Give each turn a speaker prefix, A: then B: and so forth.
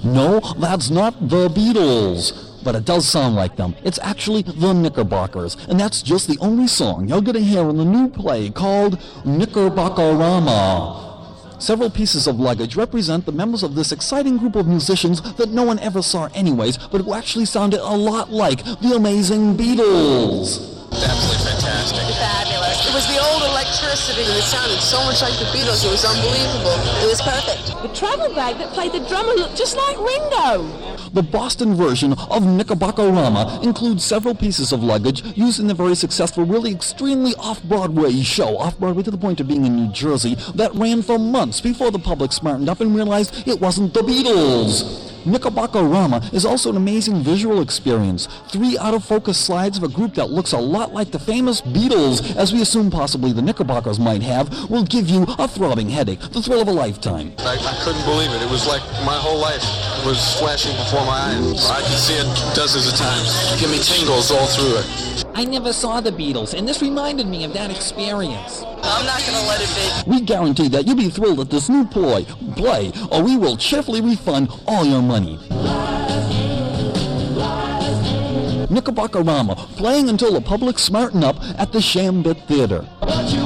A: No, that's not the Beatles. But it does sound like them. It's actually the Knickerbockers, and that's just the only song you're going to hear in the new play called Knickerbockerama. Several pieces of luggage represent the members of this exciting group of musicians that no one ever saw anyways, but who actually sounded a lot like the amazing Beatles.
B: Absolutely fantastic.
C: Fabulous. It was the old electricity. It sounded so much like the Beatles. It was unbelievable. It was perfect.
D: The travel bag that played the drummer looked just like Ringo.
A: The Boston version of Knickerbockerama includes several pieces of luggage used in the very successful, really extremely off-Broadway show, off-Broadway to the point of being in New Jersey, that ran for months before the public smartened up and realized it wasn't the Beatles. Knickerbockerama is also an amazing visual experience. 3 out-of-focus slides of a group that looks a lot like the famous Beatles, as we assume possibly the Knickerbockers might have, will give you a throbbing headache, the thrill of a lifetime.
B: I couldn't believe it. It was like my whole life was flashing before my eyes. I can see it dozens of times. Give me tingles all through it.
E: I never saw the Beatles, and this reminded me of that experience.
C: I'm not going to let it be.
A: We guarantee that you'll be thrilled at this new play, or we will cheerfully refund all your money. Knickerbockerama, playing until the public smarten up at the Shambit Theater.